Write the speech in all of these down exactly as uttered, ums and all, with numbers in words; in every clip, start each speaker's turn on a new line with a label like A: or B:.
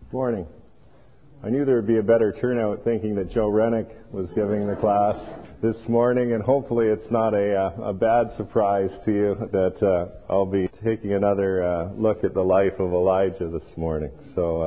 A: Morning. I knew there would be a better turnout thinking that Joe Rennick was giving the class this morning, and hopefully it's not a, a bad surprise to you that uh, I'll be taking another uh, look at the life of Elijah this morning. So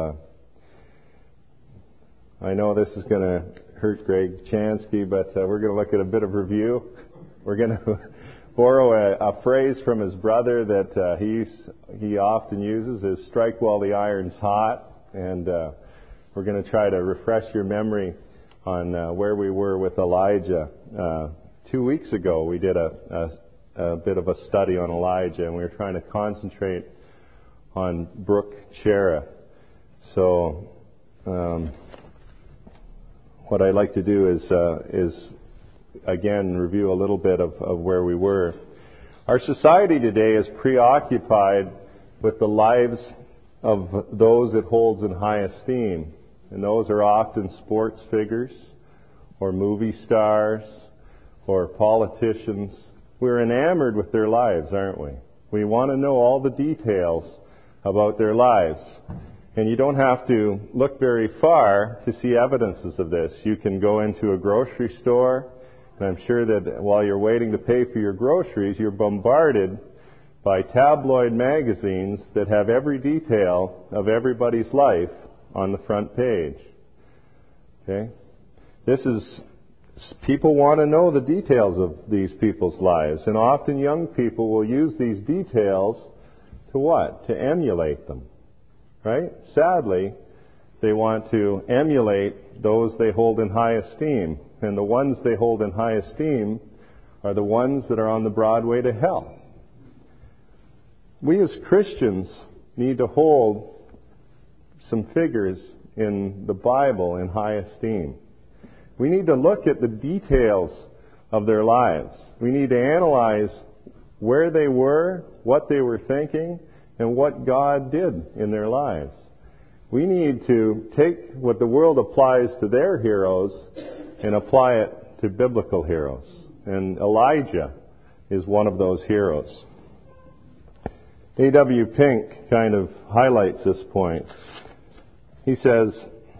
A: uh, I know this is going to hurt Greg Chansky, but uh, we're going to look at a bit of review. We're going to borrow a, a phrase from his brother that uh, he he often uses, is strike while the iron's hot. And uh, we're going to try to refresh your memory on uh, where we were with Elijah. Uh, two weeks ago, we did a, a, a bit of a study on Elijah, and we were trying to concentrate on Brook Cherith. So, um, what I'd like to do is, uh, is again, review a little bit of, of where we were. Our society today is preoccupied with the lives of those it holds in high esteem. And those are often sports figures, or movie stars, or politicians. We're enamored with their lives, aren't we? We want to know all the details about their lives. And you don't have to look very far to see evidences of this. You can go into a grocery store, and I'm sure that while you're waiting to pay for your groceries, you're bombarded by tabloid magazines that have every detail of everybody's life on the front page. Okay? This is, people want to know the details of these people's lives, and often young people will use these details to what? To emulate them. Right? Sadly, they want to emulate those they hold in high esteem, and the ones they hold in high esteem are the ones that are on the broad way to hell. We as Christians need to hold some figures in the Bible in high esteem. We need to look at the details of their lives. We need to analyze where they were, what they were thinking, and what God did in their lives. We need to take what the world applies to their heroes and apply it to biblical heroes. And Elijah is one of those heroes. A W Pink kind of highlights this point. He says,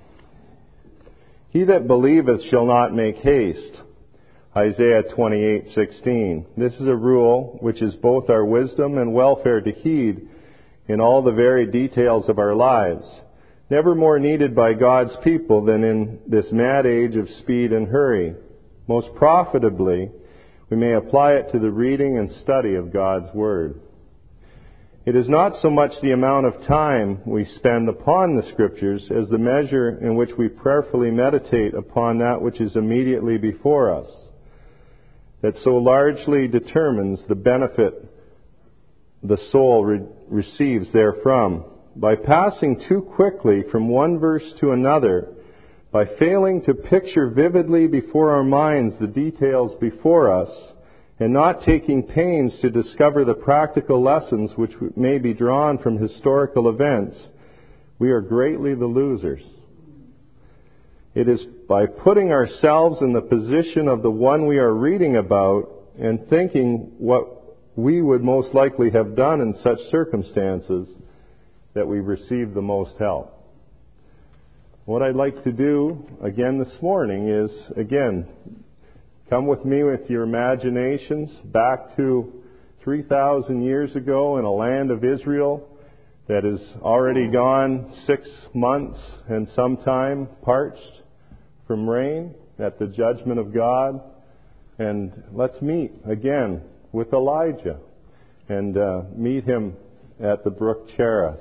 A: "He that believeth shall not make haste." Isaiah twenty-eight sixteen. This is a rule which is both our wisdom and welfare to heed in all the varied details of our lives, never more needed by God's people than in this mad age of speed and hurry. Most profitably, we may apply it to the reading and study of God's Word. It is not so much the amount of time we spend upon the Scriptures as the measure in which we prayerfully meditate upon that which is immediately before us that so largely determines the benefit the soul re- receives therefrom. By passing too quickly from one verse to another, by failing to picture vividly before our minds the details before us, and not taking pains to discover the practical lessons which may be drawn from historical events, we are greatly the losers. It is by putting ourselves in the position of the one we are reading about and thinking what we would most likely have done in such circumstances that we receive the most help. What I'd like to do again this morning is, again, come with me with your imaginations back to three thousand years ago in a land of Israel that is already gone six months and some time parched from rain at the judgment of God. And let's meet again with Elijah and uh, meet him at the Brook Cherith.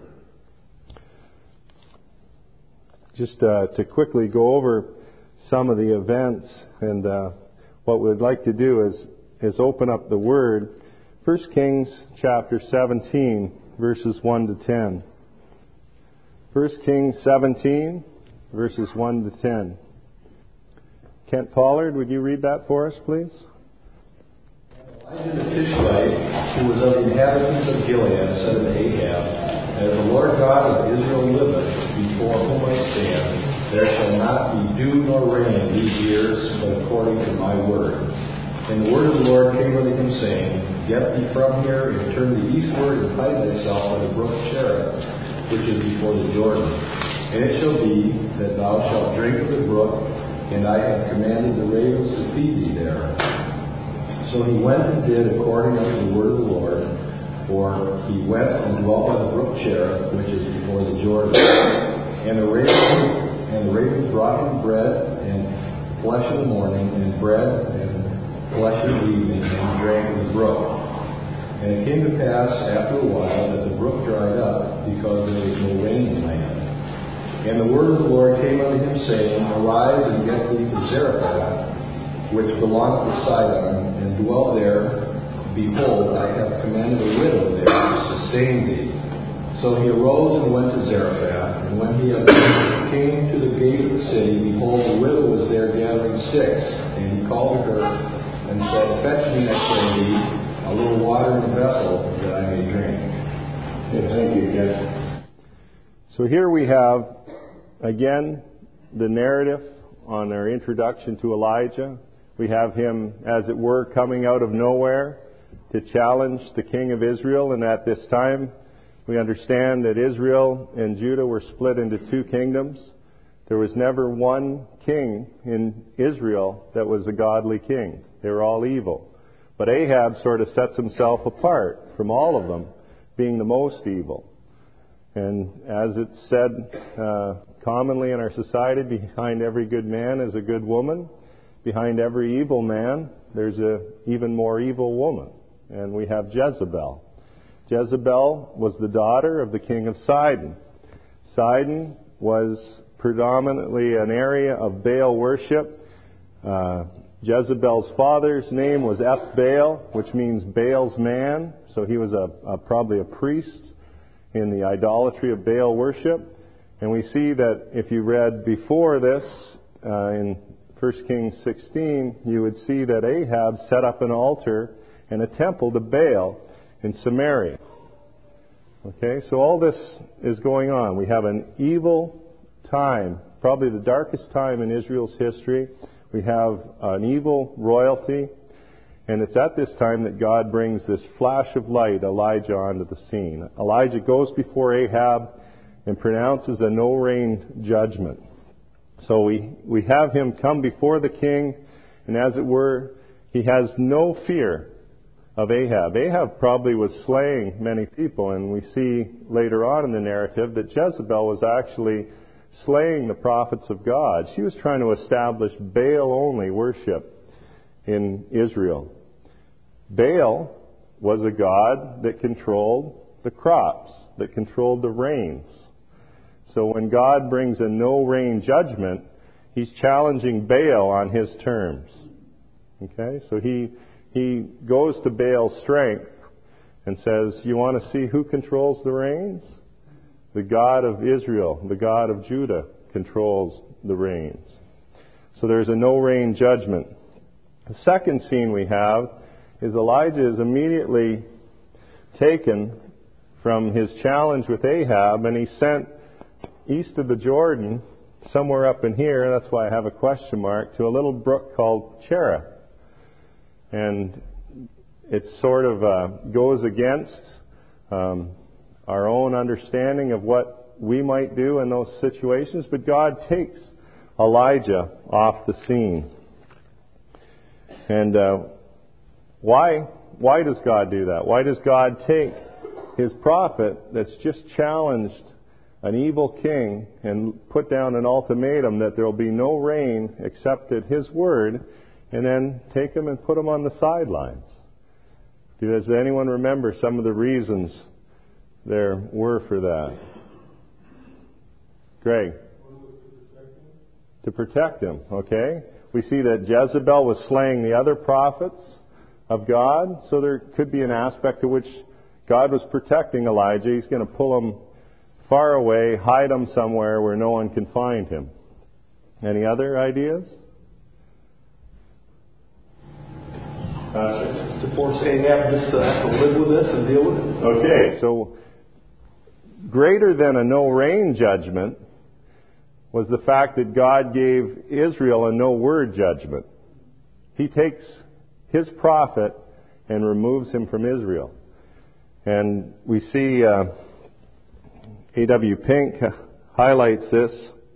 A: Just uh, to quickly go over some of the events, and uh, what we'd like to do is is open up the Word. First Kings chapter seventeen, verses one to ten. First Kings seventeen, verses one to ten. Kent Pollard, would you read that for us, please?
B: Elijah the Tishbite, who was of the inhabitants of Gilead, said unto Ahab, As the Lord God of Israel liveth, before whom I stand, there shall not be dew nor rain these years, but according to my word. And the word of the Lord came unto him, saying, Get thee from here, and turn thee eastward, and hide thyself by the brook Cherith, which is before the Jordan. And it shall be that thou shalt drink of the brook, and I have commanded the ravens to feed thee there. So he went and did according unto the word of the Lord, for he went and dwelt by the brook Cherith, which is before the Jordan. And the ravens and the ravens brought him bread and flesh in the morning, and bread and flesh in the evening, and he drank of the brook. And it came to pass after a while that the brook dried up, because there was no rain in the land. And the word of the Lord came unto him, saying, Arise and get thee to Zarephath, which belongeth to Sidon, and dwell there. Behold, I have commanded a widow there to sustain thee. So he arose and went to Zarephath, and when he had came to the gate of the city, behold, the widow was there gathering sticks. And he called her and said, Fetch me, I pray thee, a little water in a vessel, that I may drink.
A: Yeah, thank you, Jeff. So here we have, again, the narrative on our introduction to Elijah. We have him, as it were, coming out of nowhere to challenge the king of Israel. And at this time, we understand that Israel and Judah were split into two kingdoms. There was never one king in Israel that was a godly king. They were all evil. But Ahab sort of sets himself apart from all of them, being the most evil. And as it's said uh, commonly in our society, behind every good man is a good woman. Behind every evil man, there's an even more evil woman. And we have Jezebel. Jezebel was the daughter of the king of Sidon. Sidon was predominantly an area of Baal worship. Uh, Jezebel's father's name was Ethbaal, which means Baal's man. So he was a, a probably a priest in the idolatry of Baal worship. And we see that if you read before this, uh, in First Kings sixteen, you would see that Ahab set up an altar and a temple to Baal in Samaria. Okay, so all this is going on. We have an evil time, probably the darkest time in Israel's history. We have an evil royalty, and it's at this time that God brings this flash of light, Elijah, onto the scene. Elijah goes before Ahab and pronounces a no-rain judgment. So we, we have him come before the king, and as it were, he has no fear of Ahab. Ahab probably was slaying many people, and we see later on in the narrative that Jezebel was actually slaying the prophets of God. She was trying to establish Baal-only worship in Israel. Baal was a god that controlled the crops, that controlled the rains. So when God brings a no-rain judgment, he's challenging Baal on his terms. Okay, so he he goes to Baal's strength and says, you want to see who controls the rains? The God of Israel, the God of Judah, controls the rains. So there's a no-rain judgment. The second scene we have is Elijah is immediately taken from his challenge with Ahab, and he's sent east of the Jordan, somewhere up in here, that's why I have a question mark, to a little brook called Cherith. And it sort of uh, goes against um, our own understanding of what we might do in those situations, but God takes Elijah off the scene. And uh, why why does God do that? Why does God take his prophet that's just challenged an evil king and put down an ultimatum that there will be no rain except at his word, and then take him and put him on the sidelines? Does anyone remember some of the reasons there were for that? Greg? To protect him, okay? We see that Jezebel was slaying the other prophets of God, so there could be an aspect to which God was protecting Elijah. He's going to pull him far away, hide him somewhere where no one can find him. Any other ideas?
C: Uh, to force Ahab just to have to live with this and deal with it.
A: Okay, so greater than a no-rain judgment was the fact that God gave Israel a no-word judgment. He takes his prophet and removes him from Israel. And we see uh, A W Pink highlights this.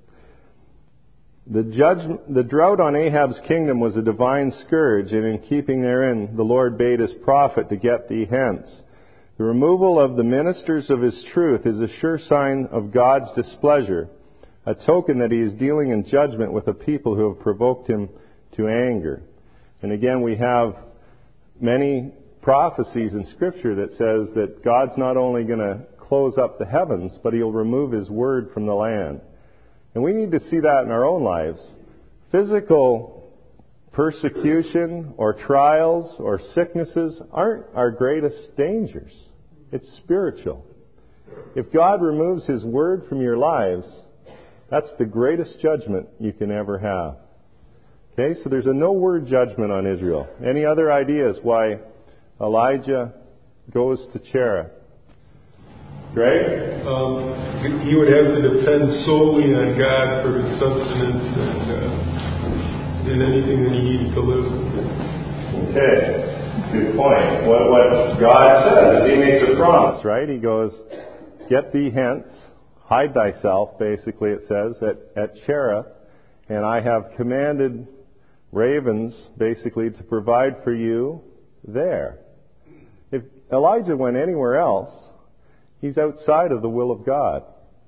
A: The, judgment, the drought on Ahab's kingdom was a divine scourge, and in keeping therein, the Lord bade his prophet to get thee hence. The removal of the ministers of his truth is a sure sign of God's displeasure, a token that he is dealing in judgment with a people who have provoked him to anger. And again, we have many prophecies in Scripture that says that God's not only going to close up the heavens, but he'll remove his word from the land. And we need to see that in our own lives. Physical persecution or trials or sicknesses aren't our greatest dangers. It's spiritual. If God removes his word from your lives, that's the greatest judgment you can ever have. Okay, so there's a no-word judgment on Israel. Any other ideas why Elijah goes to Cherith? Greg?
D: Um, he would have to depend solely on God for his sustenance and, uh, and anything that he needed to live.
A: Okay, good point. What, what God says is he makes a promise, right? He goes, get thee hence, hide thyself, basically it says, at, at Cherith, and I have commanded ravens, basically, to provide for you there. If Elijah went anywhere else, he's outside of the will of God.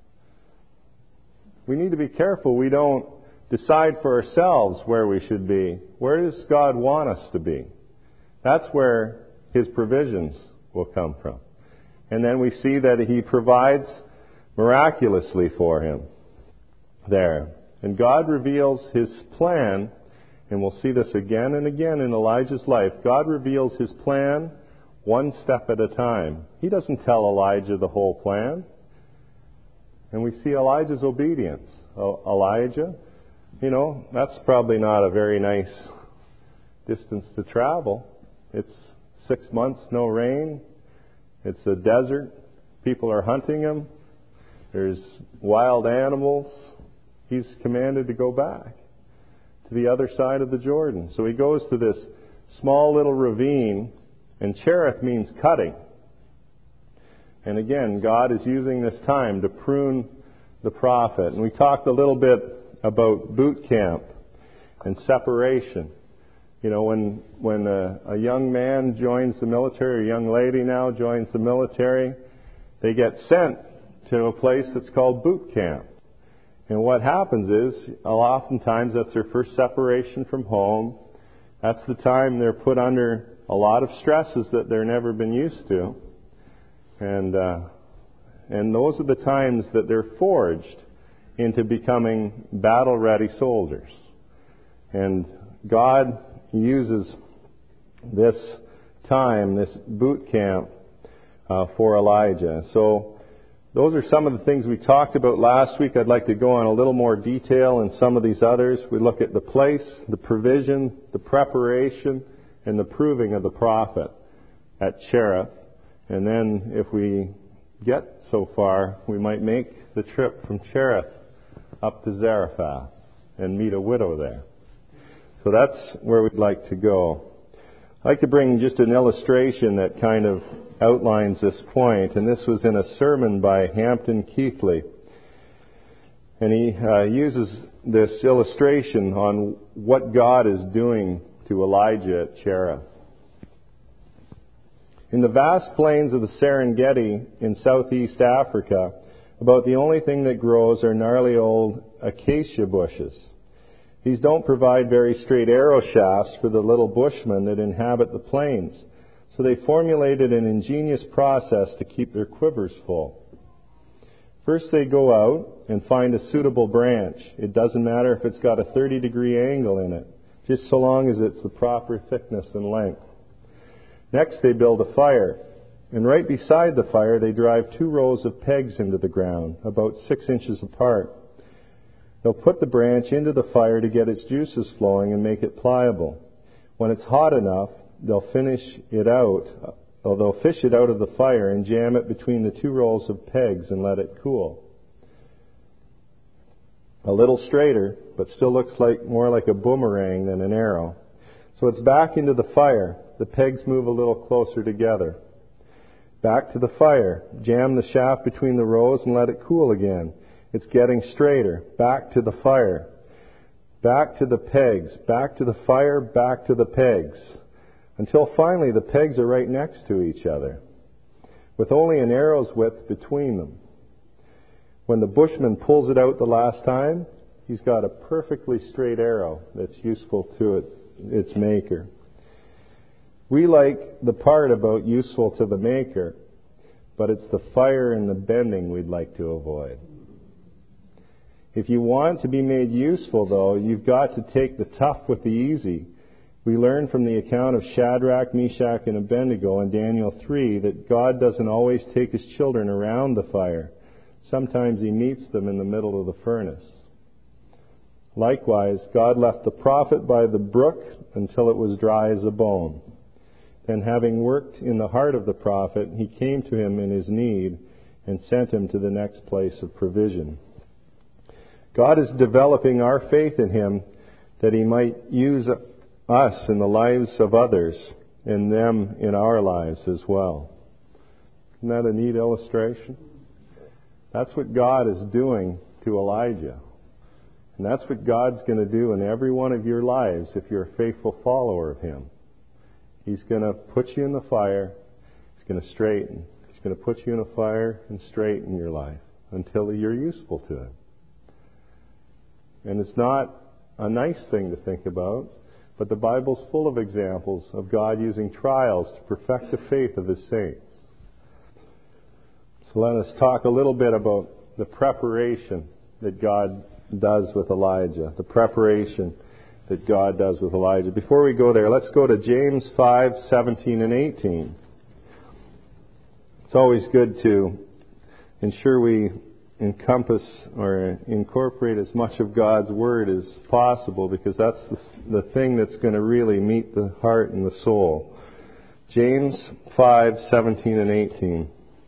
A: We need to be careful we don't decide for ourselves where we should be. Where does God want us to be? That's where his provisions will come from. And then we see that he provides miraculously for him there. And God reveals his plan, and we'll see this again and again in Elijah's life. God reveals his plan one step at a time. He doesn't tell Elijah the whole plan. And we see Elijah's obedience. Oh, Elijah, you know, that's probably not a very nice distance to travel. It's six months, no rain. It's a desert. People are hunting him. There's wild animals. He's commanded to go back to the other side of the Jordan. So he goes to this small little ravine, and Cherith means cutting. And again, God is using this time to prune the prophet. And we talked a little bit about boot camp and separation. You know, when when a, a young man joins the military, a young lady now joins the military, they get sent to a place that's called boot camp. And what happens is, oftentimes that's their first separation from home. That's the time they're put under a lot of stresses that they've never been used to. And uh, and those are the times that they're forged into becoming battle-ready soldiers. And God uses this time, this boot camp, uh, for Elijah. So those are some of the things we talked about last week. I'd like to go on a little more detail in some of these others. We look at the place, the provision, the preparation, and the proving of the prophet at Cherith. And then if we get so far, we might make the trip from Cherith up to Zarephath and meet a widow there. So that's where we'd like to go. I'd like to bring just an illustration that kind of outlines this point. And this was in a sermon by Hampton Keithley. And he uh, uses this illustration on what God is doing to Elijah at Cherith. In the vast plains of the Serengeti in southeast Africa, about the only thing that grows are gnarly old acacia bushes. These don't provide very straight arrow shafts for the little bushmen that inhabit the plains, so they formulated an ingenious process to keep their quivers full. First they go out and find a suitable branch. It doesn't matter if it's got a thirty degree angle in it, just so long as it's the proper thickness and length. Next they build a fire, and right beside the fire they drive two rows of pegs into the ground, about six inches apart. They'll put the branch into the fire to get its juices flowing and make it pliable. When it's hot enough, they'll finish it out, or they'll fish it out of the fire and jam it between the two rows of pegs and let it cool. A little straighter, but still looks like more like a boomerang than an arrow. So it's back into the fire. The pegs move a little closer together. Back to the fire. Jam the shaft between the rows and let it cool again. It's getting straighter. Back to the fire. Back to the pegs. Back to the fire. Back to the pegs. Until finally the pegs are right next to each other, with only an arrow's width between them. When the bushman pulls it out the last time, he's got a perfectly straight arrow that's useful to it, its maker. We like the part about useful to the maker, but it's the fire and the bending we'd like to avoid. If you want to be made useful, though, you've got to take the tough with the easy. We learn from the account of Shadrach, Meshach, and Abednego in Daniel three that God doesn't always take His children around the fire. Sometimes He meets them in the middle of the furnace. Likewise, God left the prophet by the brook until it was dry as a bone. Then, having worked in the heart of the prophet, He came to him in his need and sent him to the next place of provision. God is developing our faith in Him that He might use us in the lives of others and them in our lives as well. Isn't that a neat illustration? That's what God is doing to Elijah. And that's what God's going to do in every one of your lives if you're a faithful follower of Him. He's going to put you in the fire. He's going to straighten. He's going to put you in a fire and straighten your life until you're useful to Him. And it's not a nice thing to think about, but the Bible's full of examples of God using trials to perfect the faith of His saints. So let us talk a little bit about the preparation that God does with Elijah. The preparation that God does with Elijah. Before we go there, let's go to James five, seventeen and eighteen. It's always good to ensure we encompass or incorporate as much of God's Word as possible, because that's the, the thing that's going to really meet the heart and the soul. James five, seventeen and eighteen.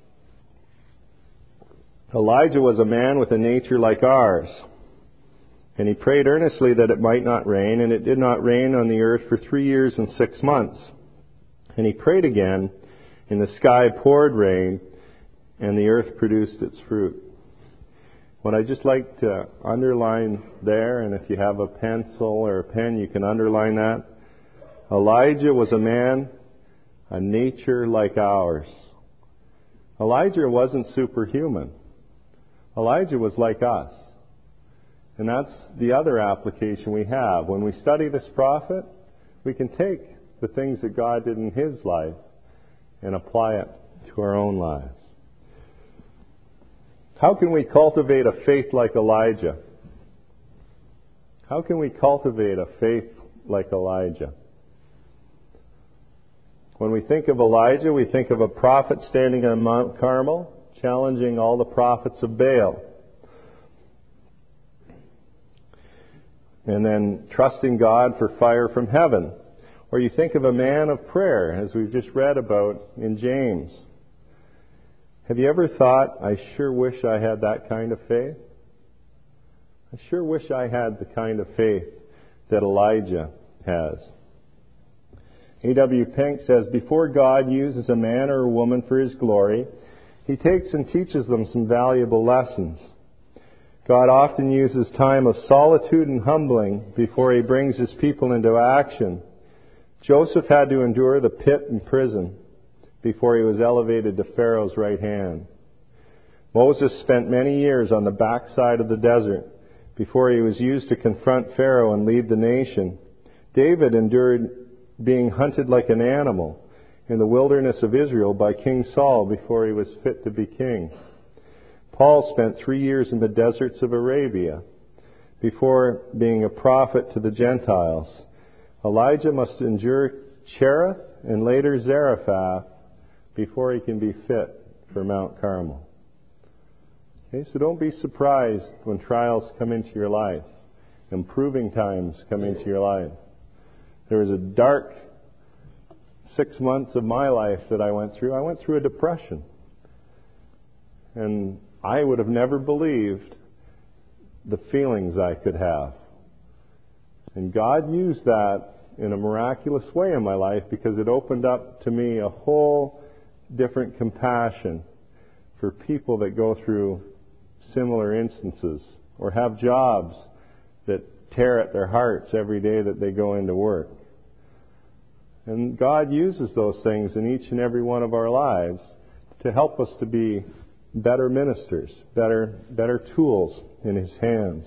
A: Elijah was a man with a nature like ours, and he prayed earnestly that it might not rain, and it did not rain on the earth for three years and six months. And he prayed again, and the sky poured rain, and the earth produced its fruit. What I just like to underline there, and if you have a pencil or a pen, you can underline that. Elijah was a man, a nature like ours. Elijah wasn't superhuman. Elijah was like us. And that's the other application we have. When we study this prophet, we can take the things that God did in his life and apply it to our own lives. How can we cultivate a faith like Elijah? How can we cultivate a faith like Elijah? When we think of Elijah, we think of a prophet standing on Mount Carmel, challenging all the prophets of Baal. And then trusting God for fire from heaven. Or you think of a man of prayer, as we've just read about in James. Have you ever thought, I sure wish I had that kind of faith? I sure wish I had the kind of faith that Elijah has. A W Pink says, before God uses a man or a woman for His glory, He takes and teaches them some valuable lessons. God often uses time of solitude and humbling before He brings His people into action. Joseph had to endure the pit and prison before he was elevated to Pharaoh's right hand. Moses spent many years on the backside of the desert before he was used to confront Pharaoh and lead the nation. David endured being hunted like an animal in the wilderness of Israel by King Saul before he was fit to be king. Paul spent three years in the deserts of Arabia before being a prophet to the Gentiles. Elijah must endure Cherith and later Zarephath before he can be fit for Mount Carmel. Okay, so don't be surprised when trials come into your life, improving times come into your life. There was a dark six months of my life that I went through. I went through a depression. And I would have never believed the feelings I could have. And God used that in a miraculous way in my life because it opened up to me a whole different compassion for people that go through similar instances, or have jobs that tear at their hearts every day that they go into work. And God uses those things in each and every one of our lives to help us to be better ministers, better, better tools in His hands.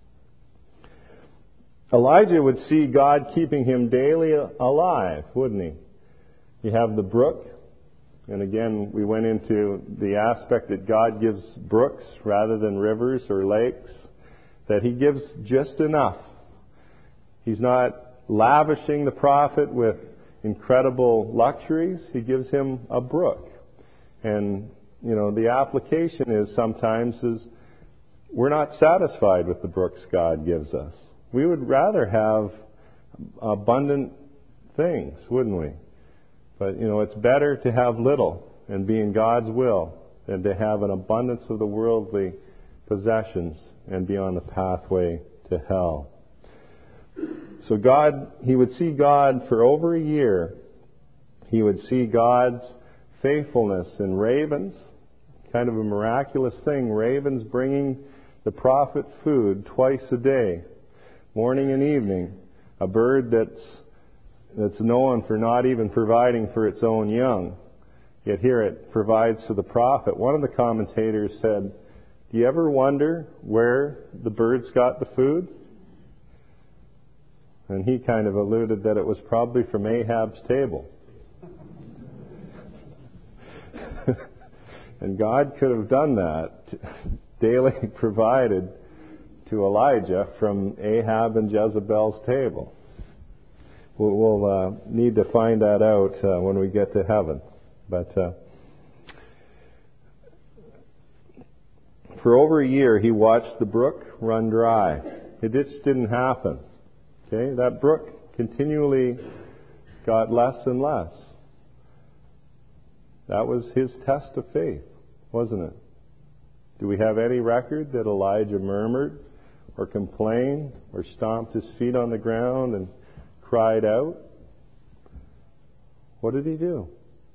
A: Elijah would see God keeping him daily alive, wouldn't he? You have the brook, and again, we went into the aspect that God gives brooks rather than rivers or lakes, that He gives just enough. He's not lavishing the prophet with incredible luxuries. He gives him a brook. And, you know, the application is sometimes is we're not satisfied with the brooks God gives us. We would rather have abundant things, wouldn't we? But, you know, it's better to have little and be in God's will than to have an abundance of the worldly possessions and be on the pathway to hell. So God, he would see God for over a year. He would see God's faithfulness in ravens, kind of a miraculous thing, ravens bringing the prophet food twice a day, morning and evening, a bird that's that's known for not even providing for its own young, yet here it provides for the prophet. One of the commentators said, do you ever wonder where the birds got the food? And he kind of alluded that it was probably from Ahab's table. And God could have done that, daily provided to Elijah from Ahab and Jezebel's table. We'll, we'll uh, need to find that out uh, when we get to heaven. But uh, for over a year, he watched the brook run dry. It just didn't happen. Okay, that brook continually got less and less. That was his test of faith, wasn't it? Do we have any record that Elijah murmured or complained or stomped his feet on the ground and cried out? What did he do?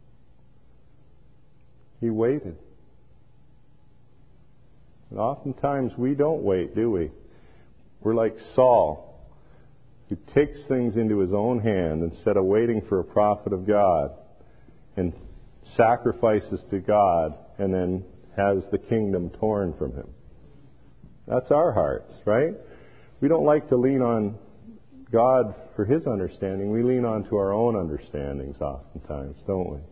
A: He waited. And oftentimes we don't wait, do we? We're like Saul, who takes things into his own hand instead of waiting for a prophet of God and sacrifices to God and then has the kingdom torn from him. That's our hearts, right? We don't like to lean on God for His understanding. We lean on to our own understandings oftentimes, don't we?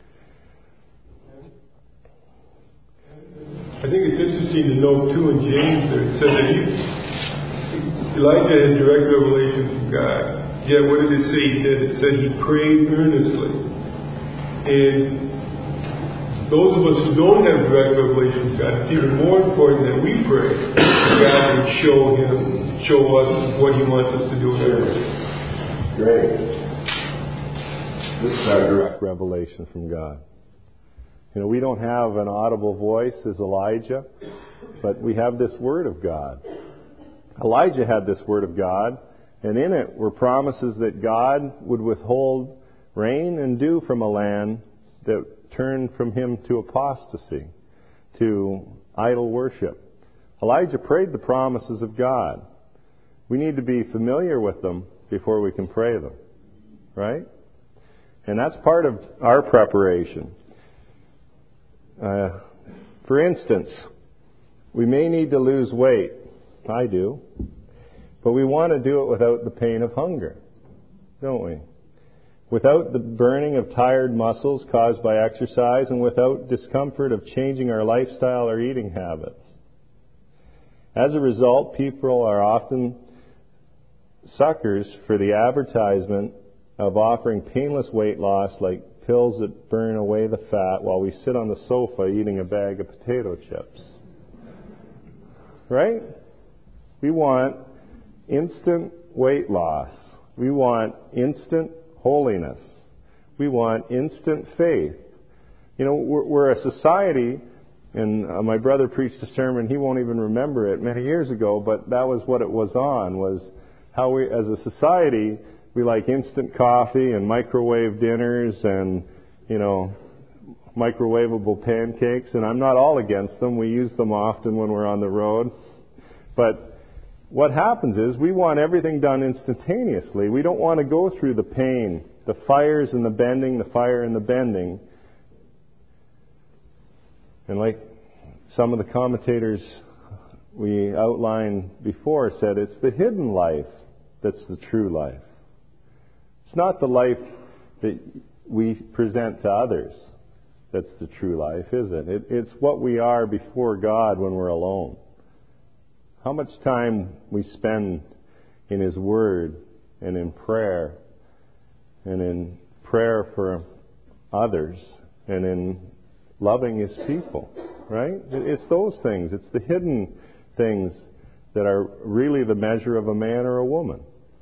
D: I think it's interesting to note too in James there it said that he, Elijah had direct revelation from God. Yet what did it say he did? It said he prayed earnestly. And those of us who don't have direct revelation from God, it's even more important that we pray that God would show him, show us what He wants us to do in our life.
A: Great. This is our direct revelation from God. You know, we don't have an audible voice as Elijah, but we have this Word of God. Elijah had this Word of God, and in it were promises that God would withhold rain and dew from a land that turned from him to apostasy, to idol worship. Elijah prayed the promises of God. We need to be familiar with them before we can pray them, right? And that's part of our preparation. Uh, for instance, we may need to lose weight. I do. But we want to do it without the pain of hunger, don't we? Without the burning of tired muscles caused by exercise, and without discomfort of changing our lifestyle or eating habits. As a result, people are often suckers for the advertisement of offering painless weight loss like pills that burn away the fat while we sit on the sofa eating a bag of potato chips. Right? We want instant weight loss. We want instant holiness. We want instant faith. You know, we're, we're a society, and uh, my brother preached a sermon, he won't even remember it, many years ago, but that was what it was on, was how we, as a society, we like instant coffee and microwave dinners and, you know, microwavable pancakes, and I'm not all against them. We use them often when we're on the road. But what happens is we want everything done instantaneously. We don't want to go through the pain, the fires and the bending, the fire and the bending. And like some of the commentators we outlined before said, it's the hidden life that's the true life. It's not the life that we present to others that's the true life, is it? it? It's what we are before God when we're alone. How much time we spend in His Word and in prayer and in prayer for others and in loving His people, right? It's those things. It's the hidden things that are really the measure of a man or a woman.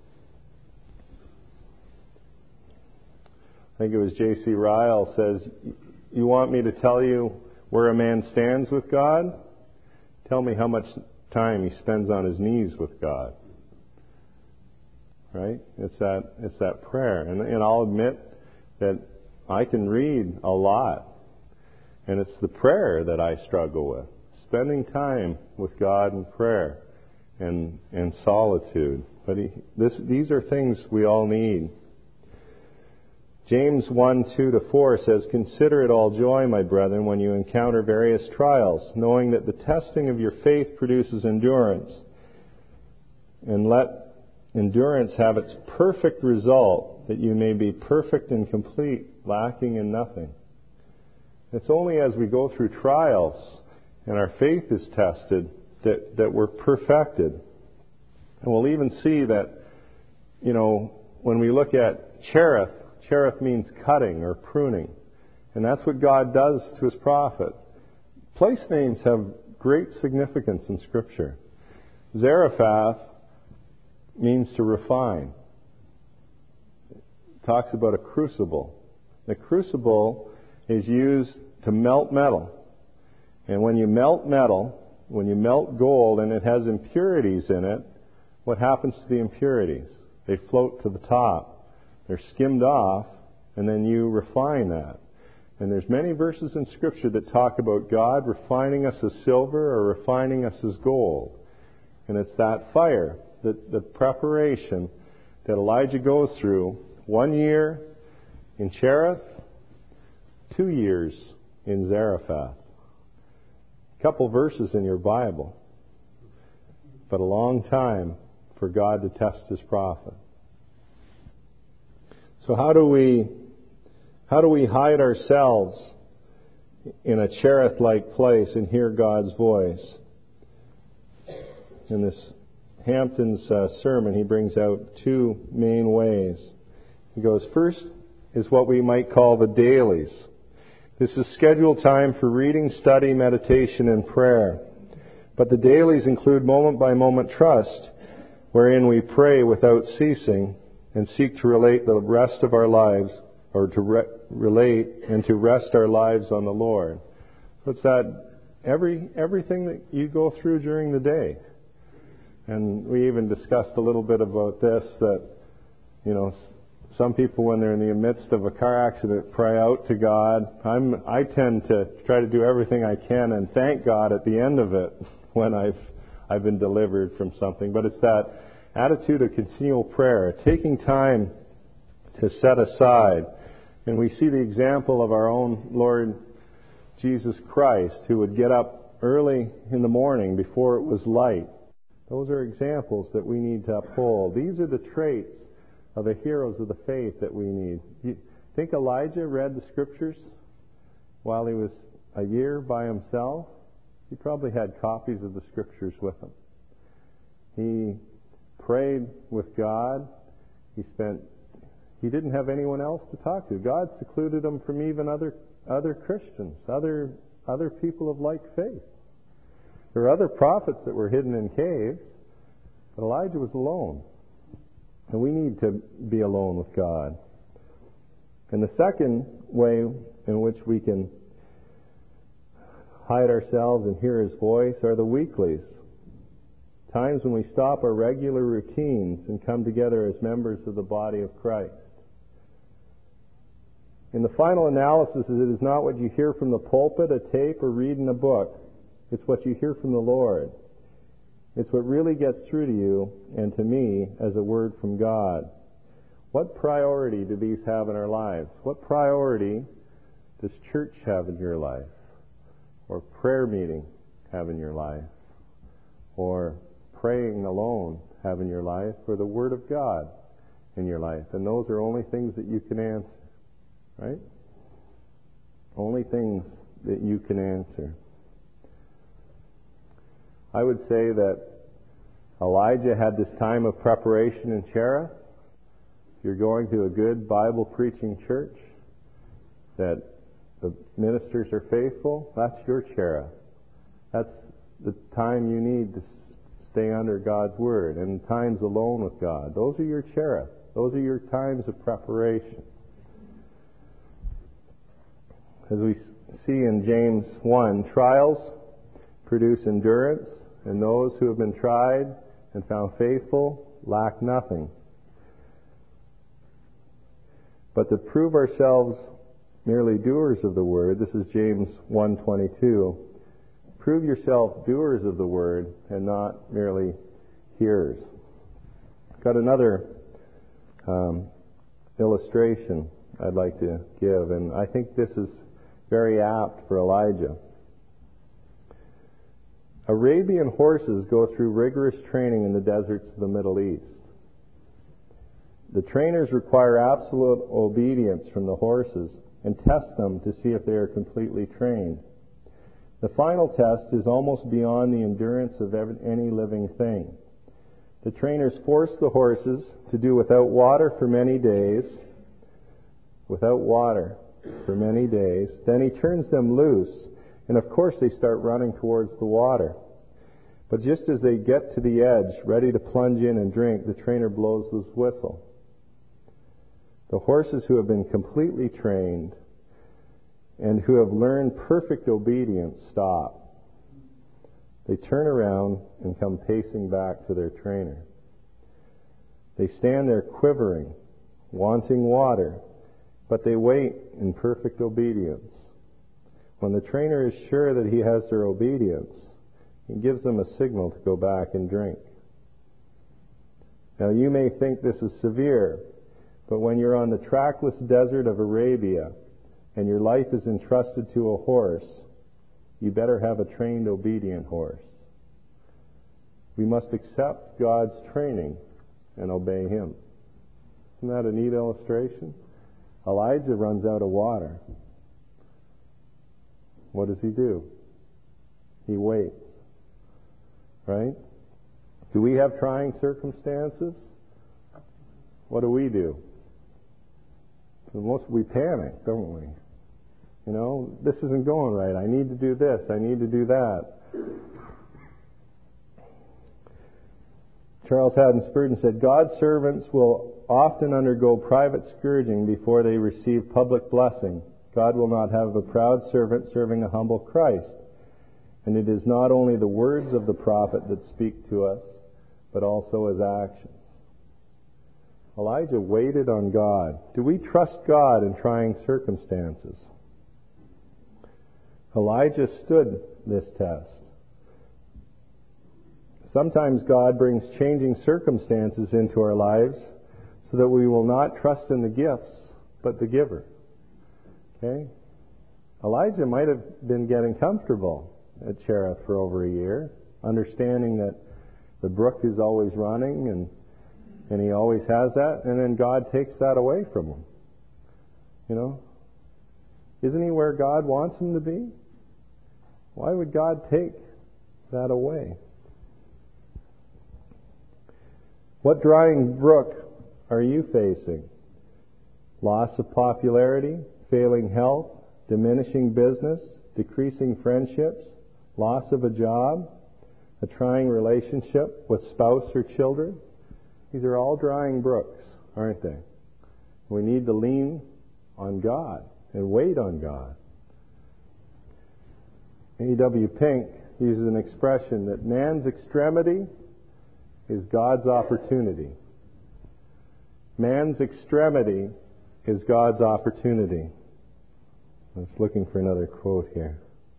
A: I think it was J C Ryle says, you want me to tell you where a man stands with God? Tell me how much time he spends on his knees with God. Right? It's that it's that prayer. And, and I'll admit that I can read a lot. And it's the prayer that I struggle with. Spending time with God in prayer and and solitude. But he, this, these are things we all need. James one, two to four says, consider it all joy, my brethren, when you encounter various trials, knowing that the testing of your faith produces endurance. And let endurance have its perfect result, that you may be perfect and complete, lacking in nothing. It's only as we go through trials and our faith is tested that, that we're perfected. And we'll even see that, you know, when we look at Cherith, Cherith means cutting or pruning. And that's what God does to His prophet. Place names have great significance in Scripture. Zarephath means to refine. It talks about a crucible. The crucible is used to melt metal. And when you melt metal, when you melt gold and it has impurities in it, what happens to the impurities? They float to the top. They're skimmed off, and then you refine that. And there's many verses in Scripture that talk about God refining us as silver or refining us as gold. And it's that fire, the, the preparation that Elijah goes through. One year in Cherith, two years in Zarephath. A couple verses in your Bible, but a long time for God to test His prophet. So how do we how do we hide ourselves in a Cherith-like place and hear God's voice? In this Hampton's uh, sermon, he brings out two main ways. He goes, first is what we might call the dailies. This is scheduled time for reading, study, meditation, and prayer. But the dailies include moment-by-moment trust, wherein we pray without ceasing and seek to relate the rest of our lives, or to re- relate and to rest our lives on the Lord. So it's that every everything that you go through during the day. And we even discussed a little bit about this, that, you know, some people when they're in the midst of a car accident pray out to God. I'm, I tend to try to do everything I can and thank God at the end of it when I've I've been delivered from something. But it's that attitude of continual prayer, taking time to set aside. And we see the example of our own Lord Jesus Christ, who would get up early in the morning before it was light. Those are examples that we need to uphold. These are the traits of the heroes of the faith that we need. You think Elijah read the Scriptures while he was a year by himself? He probably had copies of the Scriptures with him. He prayed with God. He spent. He didn't have anyone else to talk to. God secluded him from even other other Christians, other other people of like faith. There were other prophets that were hidden in caves, but Elijah was alone. And we need to be alone with God. And the second way in which we can hide ourselves and hear His voice are the weeklies. Times when we stop our regular routines and come together as members of the body of Christ. In the final analysis, it is not what you hear from the pulpit, a tape, or read in a book. It's what you hear from the Lord. It's what really gets through to you and to me as a word from God. What priority do these have in our lives? What priority does church have in your life? Or prayer meeting have in your life? Or praying alone have in your life? Or the Word of God in your life? And those are only things that you can answer. Right? Only things that you can answer. I would say that Elijah had this time of preparation in Cherith. If you're going to a good Bible preaching church, that the ministers are faithful, that's your Cherith. That's the time you need to stay under God's Word, and times alone with God. Those are your Cherith. Those are your times of preparation. As we see in James one, trials produce endurance, and those who have been tried and found faithful lack nothing. But to prove ourselves merely doers of the Word, this is James one twenty-two, prove yourself doers of the Word and not merely hearers. Got another um, illustration I'd like to give, and I think this is very apt for Elijah. Arabian horses go through rigorous training in the deserts of the Middle East. The trainers require absolute obedience from the horses and test them to see if they are completely trained. The final test is almost beyond the endurance of any living thing. The trainers force the horses to do without water for many days, without water for many days. Then he turns them loose, and of course they start running towards the water. But just as they get to the edge, ready to plunge in and drink, the trainer blows his whistle. The horses who have been completely trained and who have learned perfect obedience stop. They turn around and come pacing back to their trainer. They stand there quivering, wanting water, but they wait in perfect obedience. When the trainer is sure that he has their obedience, he gives them a signal to go back and drink. Now you may think this is severe, but when you're on the trackless desert of Arabia and your life is entrusted to a horse, you better have a trained, obedient horse. We must accept God's training and obey Him. Isn't that a neat illustration? Elijah runs out of water. What does he do? He waits. Right? Do we have trying circumstances? What do we do? Most we panic, don't we? You know, this isn't going right. I need to do this. I need to do that. Charles Haddon Spurgeon said, God's servants will often undergo private scourging before they receive public blessing. God will not have a proud servant serving a humble Christ. And it is not only the words of the prophet that speak to us, but also his actions. Elijah waited on God. Do we trust God in trying circumstances? Elijah stood this test. Sometimes God brings changing circumstances into our lives so that we will not trust in the gifts, but the giver. Okay? Elijah might have been getting comfortable at Cherith for over a year, understanding that the brook is always running and and he always has that, and then God takes that away from him. You know? Isn't he where God wants him to be? Why would God take that away? What drying brook are you facing? Loss of popularity, failing health, diminishing business, decreasing friendships, loss of a job, a trying relationship with spouse or children? These are all drying brooks, aren't they? We need to lean on God and wait on God. A W Pink uses an expression that man's extremity is God's opportunity. Man's extremity is God's opportunity. I was looking for another quote here.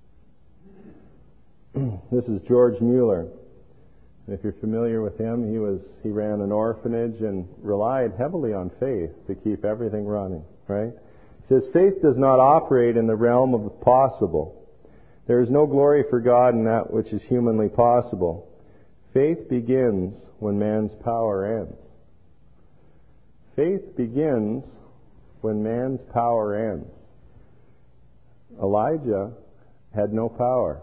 A: This is George Mueller. If you're familiar with him, he was he ran an orphanage and relied heavily on faith to keep everything running, right? He says, faith does not operate in the realm of the possible. There is no glory for God in that which is humanly possible. Faith begins when man's power ends. Faith begins when man's power ends. Elijah had no power,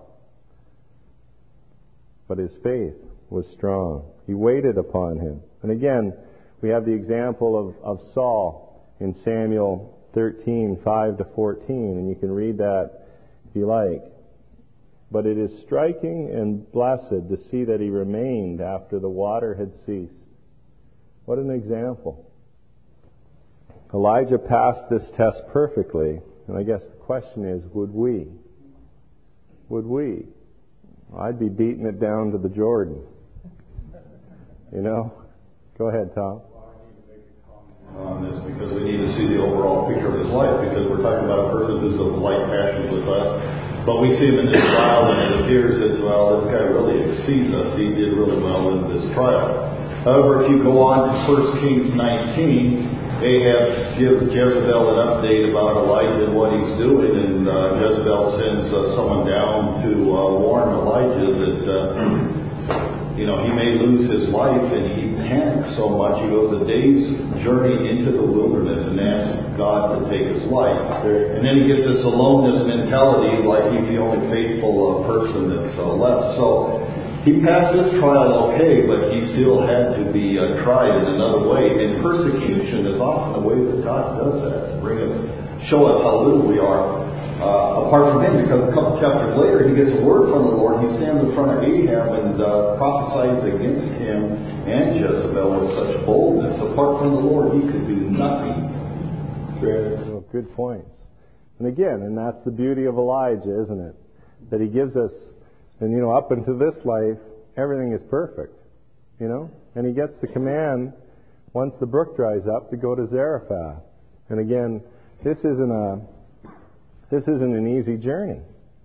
A: but his faith was strong. He waited upon him. And again, we have the example of, of Saul in Samuel thirteen, five to fourteen, and you can read that if you like. But it is striking and blessed to see that he remained after the water had ceased. What an example. Elijah passed this test perfectly, and I guess the question is, would we? Would we? I'd be beating it down to the Jordan. You know? Go ahead, Tom.
B: On this because we need to see the overall picture of his life, because we're talking about a person who's of like passions with us, but we see him in this trial and it appears that, well, this guy really exceeds us. He did really well in this trial. However, if you go on to First Kings nineteen, Ahab gives Jezebel an update about Elijah and what he's doing, and uh, Jezebel sends uh, someone down to uh, warn Elijah that uh, you know, he may lose his life, and he panics so much, he goes a day's journey into the wilderness and asks God to take his life. And then he gets this aloneness mentality, like he's the only faithful uh, person that's uh, left. So he passed this trial okay, but he still had to be uh, tried in another way. And persecution is often the way that God does that, to bring us, show us how little we are Uh, apart from him, because a couple chapters later he gets a word from the Lord. He stands in front of Ahab and uh, prophesies against him and Jezebel with such boldness. Apart from the Lord, he could do nothing.
A: Well, good points. And again, and that's the beauty of Elijah, isn't it? That he gives us, and you know, up into this life, everything is perfect, you know? And he gets the command, once the brook dries up, to go to Zarephath. And again, this isn't a This isn't an easy journey.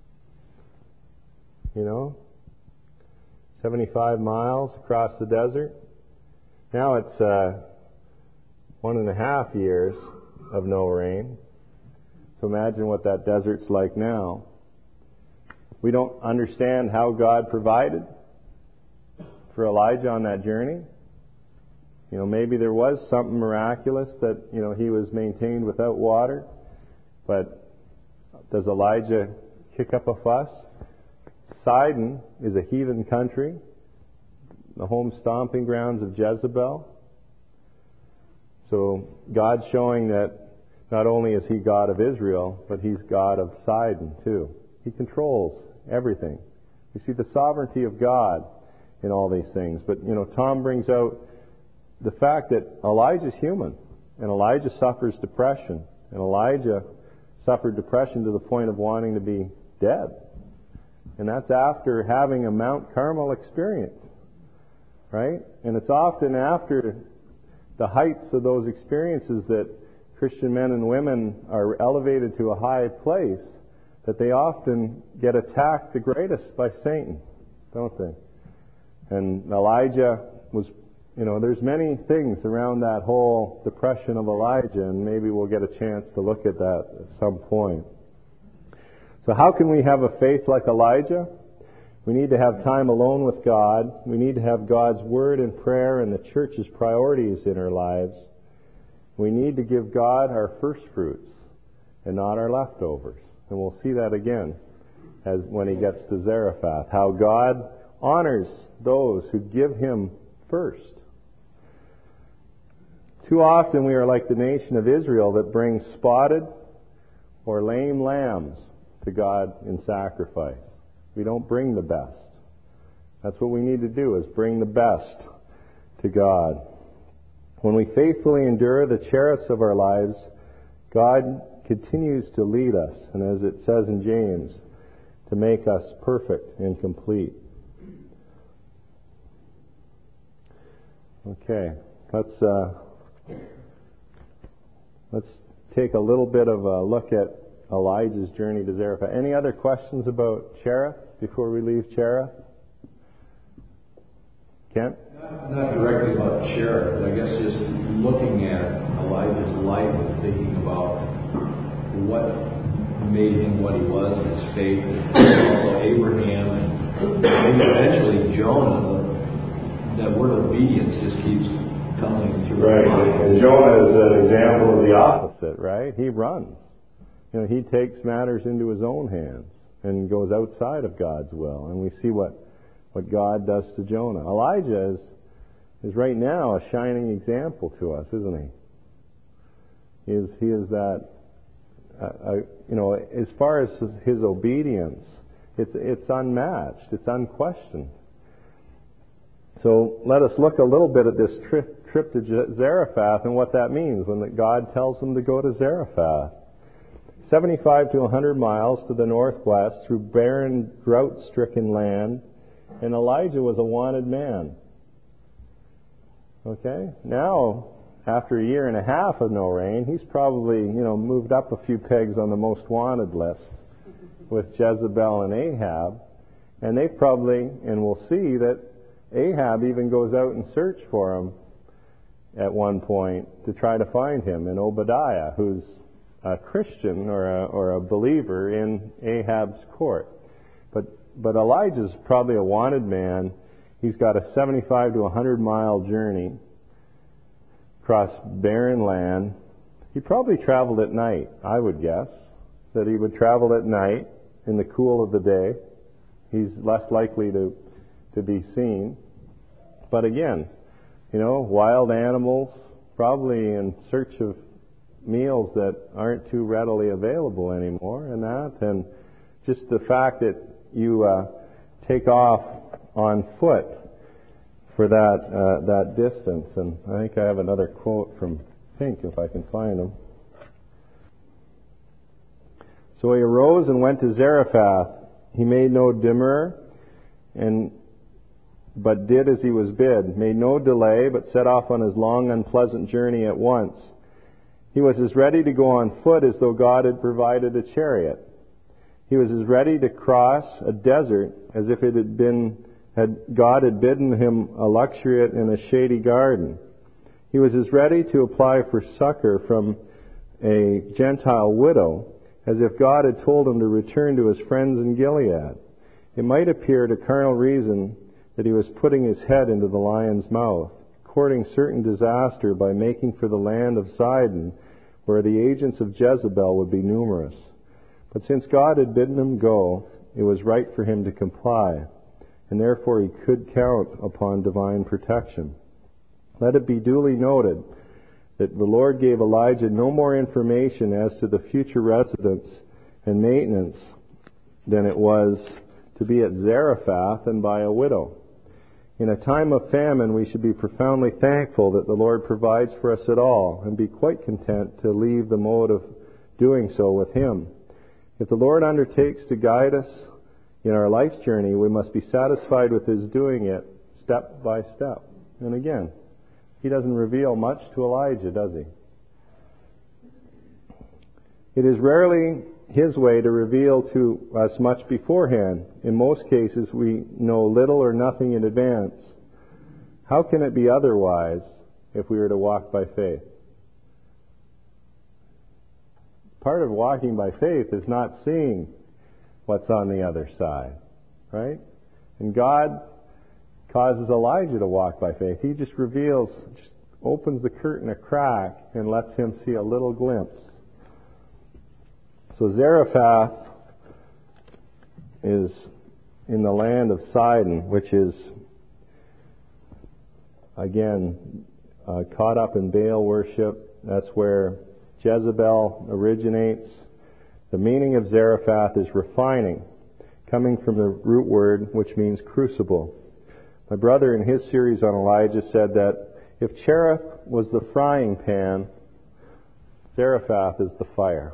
A: You know? seventy-five miles across the desert. Now it's uh, one and a half years of no rain. So imagine what that desert's like now. We don't understand how God provided for Elijah on that journey. You know, maybe there was something miraculous that, you know, he was maintained without water. But does Elijah kick up a fuss? Sidon is a heathen country, the home stomping grounds of Jezebel. So God's showing that not only is he God of Israel, but he's God of Sidon too. He controls everything. We see the sovereignty of God in all these things. But, you know, Tom brings out the fact that Elijah's human, and Elijah suffers depression, and Elijah suffered depression to the point of wanting to be dead. And that's after having a Mount Carmel experience, right? And it's often after the heights of those experiences that Christian men and women are elevated to a high place that they often get attacked the greatest by Satan, don't they? And Elijah was, you know, there's many things around that whole depression of Elijah, and maybe we'll get a chance to look at that at some point. So how can we have a faith like Elijah? We need to have time alone with God. We need to have God's Word and prayer and the church's priorities in our lives. We need to give God our first fruits and not our leftovers. And we'll see that again as when he gets to Zarephath, how God honors those who give him first. Too often we are like the nation of Israel that brings spotted or lame lambs to God in sacrifice. We don't bring the best. That's what we need to do, is bring the best to God. When we faithfully endure the chariots of our lives, God continues to lead us, and as it says in James, to make us perfect and complete. Okay, let's uh, let's take a little bit of a look at Elijah's journey to Zarephath. Any other questions about Cherith before we leave Cherith? Kent?
B: Not, not directly about Cherith, but I guess just looking at Elijah's life and thinking about what made him what he was, his faith, and also Abraham, and maybe eventually Jonah. The, that word obedience just keeps coming through.
A: Right, and Jonah is an example of the opposite, right? He runs. You know, he takes matters into his own hands and goes outside of God's will. And we see what, what God does to Jonah. Elijah is, is right now a shining example to us, isn't he? He is, he is that, uh, uh, you know, as far as his obedience, it's, it's unmatched, it's unquestioned. So let us look a little bit at this trip, trip to Zarephath and what that means when God tells them to go to Zarephath. seventy-five to one hundred miles to the northwest through barren, drought-stricken land, and Elijah was a wanted man. Okay? Now, after a year and a half of no rain, he's probably, you know, moved up a few pegs on the most wanted list with Jezebel and Ahab. And they probably, and we'll see that Ahab even goes out and search for him at one point to try to find him. And Obadiah, who's a Christian or a, or a believer in Ahab's court. But but Elijah's probably a wanted man. He's got a seventy-five to one hundred mile journey across barren land. He probably traveled at night, I would guess, that he would travel at night in the cool of the day. He's less likely to to be seen. But again, you know, wild animals, probably in search of meals that aren't too readily available anymore, and that, and just the fact that you uh, take off on foot for that uh, that distance. And I think I have another quote from Pink, if I can find him. So he arose and went to Zarephath. He made no demur, and but did as he was bid, made no delay, but set off on his long, unpleasant journey at once. He was as ready to go on foot as though God had provided a chariot. He was as ready to cross a desert as if it had been had God had bidden him a luxuriate in a shady garden. He was as ready to apply for succor from a Gentile widow as if God had told him to return to his friends in Gilead. It might appear to carnal reason that he was putting his head into the lion's mouth, courting certain disaster by making for the land of Sidon, where the agents of Jezebel would be numerous. But since God had bidden him go, it was right for him to comply, and therefore he could count upon divine protection. Let it be duly noted that the Lord gave Elijah no more information as to the future residence and maintenance than it was to be at Zarephath and by a widow. In a time of famine, we should be profoundly thankful that the Lord provides for us at all, and be quite content to leave the mode of doing so with Him. If the Lord undertakes to guide us in our life's journey, we must be satisfied with His doing it step by step. And again, He doesn't reveal much to Elijah, does He? It is rarely His way to reveal to us much beforehand. In most cases, we know little or nothing in advance. How can it be otherwise if we were to walk by faith? Part of walking by faith is not seeing what's on the other side, right? And God causes Elijah to walk by faith. He just reveals, just opens the curtain a crack and lets him see a little glimpse. So Zarephath is in the land of Sidon, which is, again, uh, caught up in Baal worship. That's where Jezebel originates. The meaning of Zarephath is refining, coming from the root word which means crucible. My brother in his series on Elijah said that if Cherith was the frying pan, Zarephath is the fire.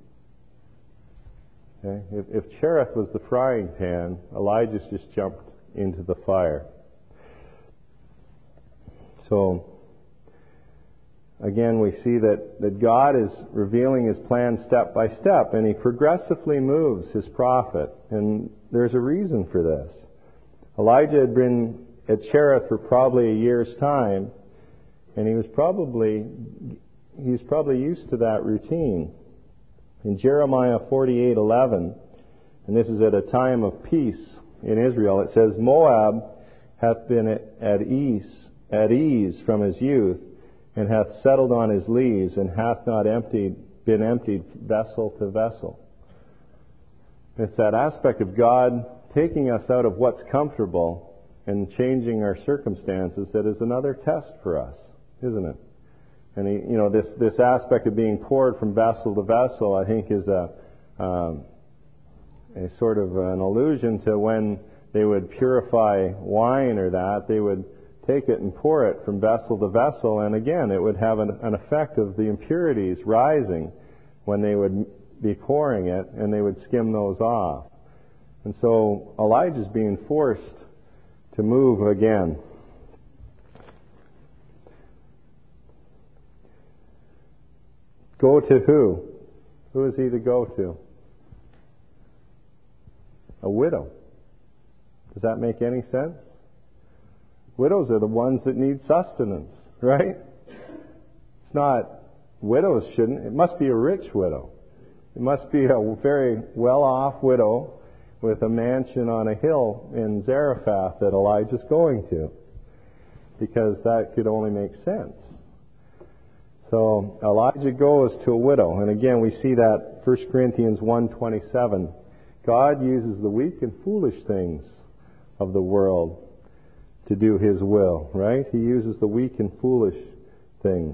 A: Okay? If, if Cherith was the frying pan, Elijah's just jumped into the fire. So, again, we see that, that God is revealing His plan step by step, and He progressively moves His prophet. And there's a reason for this. Elijah had been at Cherith for probably a year's time, and he was probably he was probably used to that routine. In Jeremiah forty-eight eleven, and this is at a time of peace in Israel, it says, Moab hath been at ease, at ease from his youth, and hath settled on his lees, and hath not emptied, been emptied vessel to vessel. It's that aspect of God taking us out of what's comfortable and changing our circumstances that is another test for us, isn't it? And he, you know, this this aspect of being poured from vessel to vessel, I think, is a um, a sort of an allusion to when they would purify wine or that, they would take it and pour it from vessel to vessel, and again, it would have an, an effect of the impurities rising when they would be pouring it, and they would skim those off. And so Elijah's being forced to move again. Go to who? Who is he to go to? A widow. Does that make any sense? Widows are the ones that need sustenance, right? It's not, widows shouldn't, it must be a rich widow. It must be a very well-off widow with a mansion on a hill in Zarephath that Elijah's going to, because that could only make sense. So Elijah goes to a widow, and again we see that First Corinthians one twenty-seven. God uses the weak and foolish things of the world to do His will, right? He uses the weak and foolish things.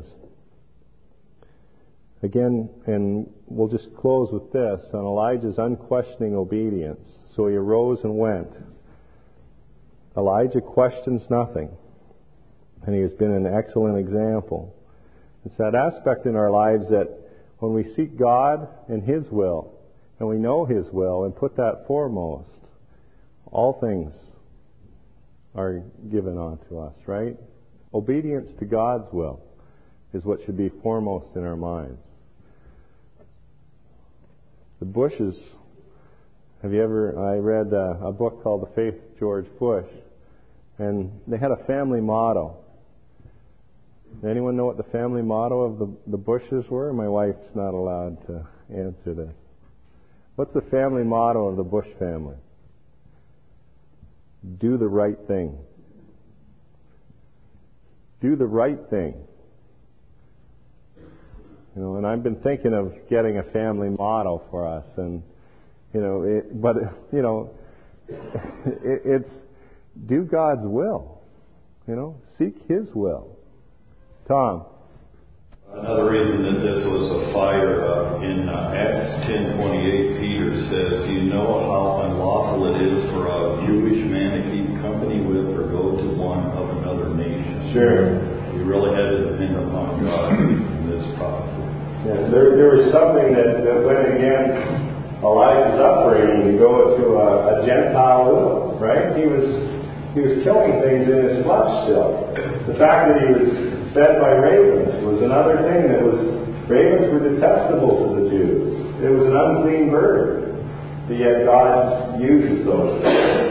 A: Again, and we'll just close with this, on Elijah's unquestioning obedience. So he arose and went. Elijah questions nothing, and he has been an excellent example. It's that aspect in our lives that when we seek God and His will, and we know His will, and put that foremost, all things are given unto us, right? Obedience to God's will is what should be foremost in our minds. The Bushes, have you ever, I read a, a book called The Faith of George Bush, and they had a family motto. Anyone know what the family motto of the, the Bushes were? My wife's not allowed to answer this. What's the family motto of the Bush family? Do the right thing. Do the right thing. You know, and I've been thinking of getting a family motto for us, and you know, it, but you know, it, it's do God's will. You know, seek His will. Tom.
E: Another reason that this was a fire uh, in uh, Acts ten twenty-eight, Peter says, "You know how unlawful it is for a Jewish man to keep company with or go to one of another nation."
A: Sure.
E: We really had to depend upon God in this prophecy.
A: Yeah, there, there was something that, that went against Elijah's upbringing to go to a, a Gentile will, right? He was he was killing things in his flesh still. The fact that he was fed by ravens was another thing that was, ravens were detestable to the Jews. It was an unclean bird. But yet God uses those things.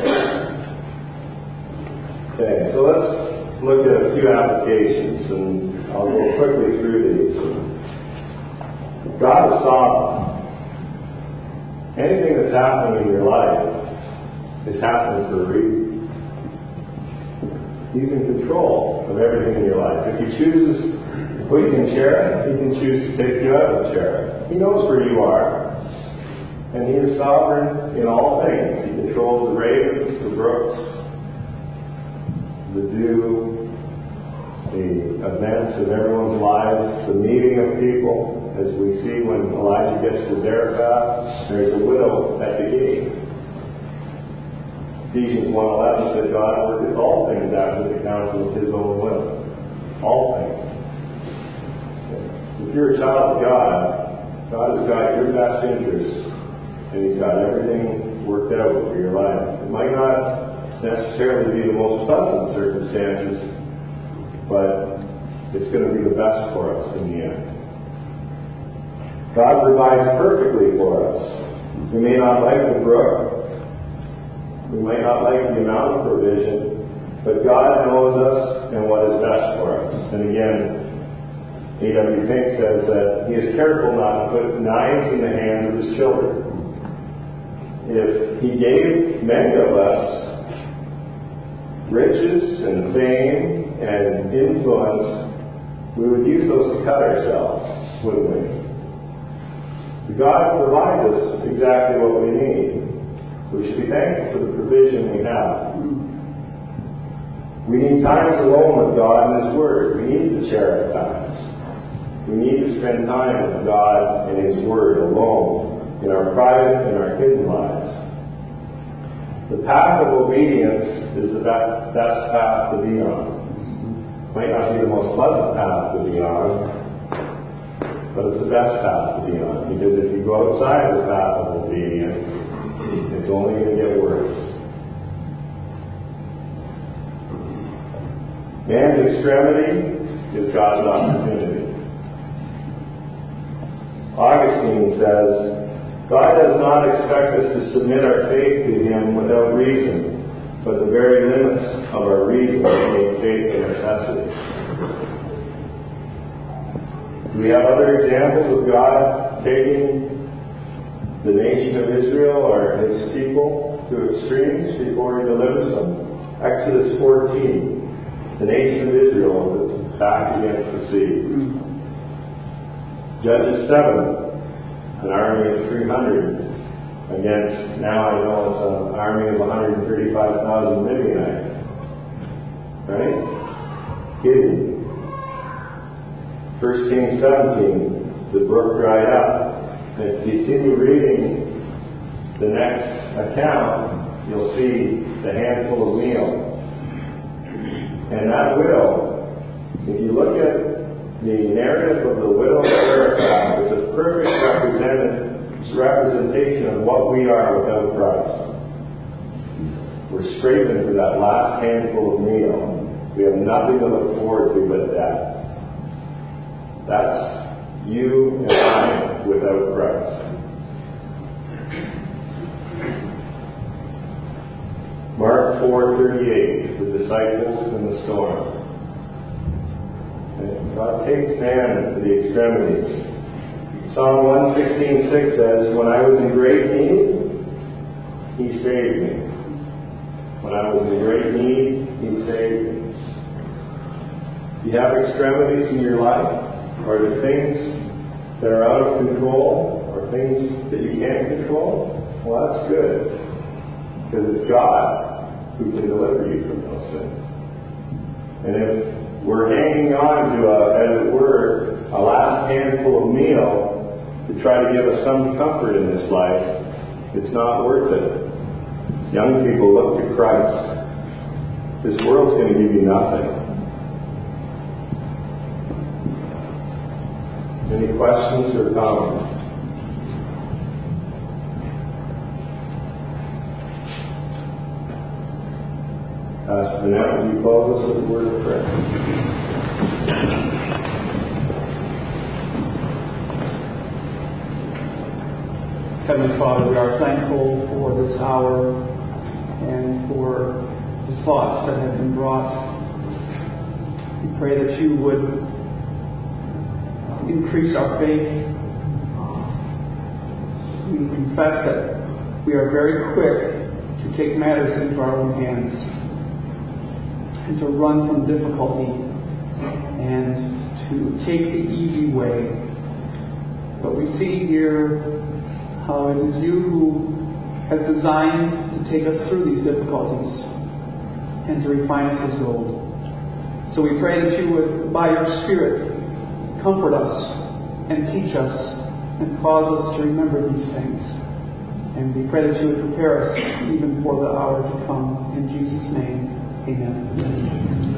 A: Okay, so let's look at a few applications, and I'll go quickly through these. God is sovereign. Anything that's happening in your life is happening for a reason. He's in control of everything in your life. If He chooses to put you in Cherith, He can choose to take you out of Cherith. He knows where you are. And He is sovereign in all things. He controls the ravens, the brooks, the dew, the events of everyone's lives, the meeting of people. As we see when Elijah gets to Zarephath, there's a widow at the gate. Ephesians one eleven said God worketh all things after the counsel of His own will. All things. If you're a child of God, God has got your best interests, and He's got everything worked out for your life. It might not necessarily be the most pleasant circumstances, but it's going to be the best for us in the end. God provides perfectly for us. We may not like the brook. We might not like the amount of provision, but God knows us and what is best for us. And again, A W Pink says that he is careful not to put knives in the hands of his children. If he gave many of us riches and fame and influence, we would use those to cut ourselves, wouldn't we? God provides us exactly what we need. We should be thankful for the provision we have. We need times alone with God and His Word. We need the cherub times. We need to spend time with God and His Word alone in our private and our hidden lives. The path of obedience is the best, best path to be on. It might not be the most pleasant path to be on, but it's the best path to be on. Because if you go outside the path of obedience, it's only going to get worse. Man's extremity is God's opportunity. Augustine says, God does not expect us to submit our faith to Him without reason, but the very limits of our reason make faith a necessity. Do we have other examples of God taking the nation of Israel or His people to extremes before He delivers them? Exodus fourteen, the nation of Israel was back against the sea. Judges seven, an army of three hundred against, now I know it's an army of one hundred thirty-five thousand Midianites. Right? Gideon. First Kings seventeen, the brook dried up. And if you continue reading the next account, you'll see the handful of meal. And that widow, if you look at the narrative of the widow of Zarephath, it's a perfect representation of what we are without Christ. We're scraping for that last handful of meal. We have nothing to look forward to but death. That's you and I without Christ. Mark four thirty-eight, the disciples in the storm. And God takes man to the extremities. Psalm one sixteen six says, when I was in great need, He saved me. When I was in great need, He saved me. Do you have extremities in your life? Are there things that are out of control? Or things that you can't control? Well, that's good. Because it's God who can deliver you from those things. And if we're hanging on to, a, as it were, a last handful of meal to try to give us some comfort in this life, it's not worth it. Young people, look to Christ. This world's going to give you nothing. Any questions or comments? Pastor Vanette, will you close us with a word of prayer?
C: Heavenly Father, we are thankful for this hour and for the thoughts that have been brought. We pray that you would increase our faith. We confess that we are very quick to take matters into our own hands and to run from difficulty and to take the easy way. But we see here how it is you who has designed to take us through these difficulties and to refine us as gold. So we pray that you would, by your Spirit, comfort us and teach us and cause us to remember these things. And we pray that you would prepare us even for the hour to come. In Jesus' name, amen.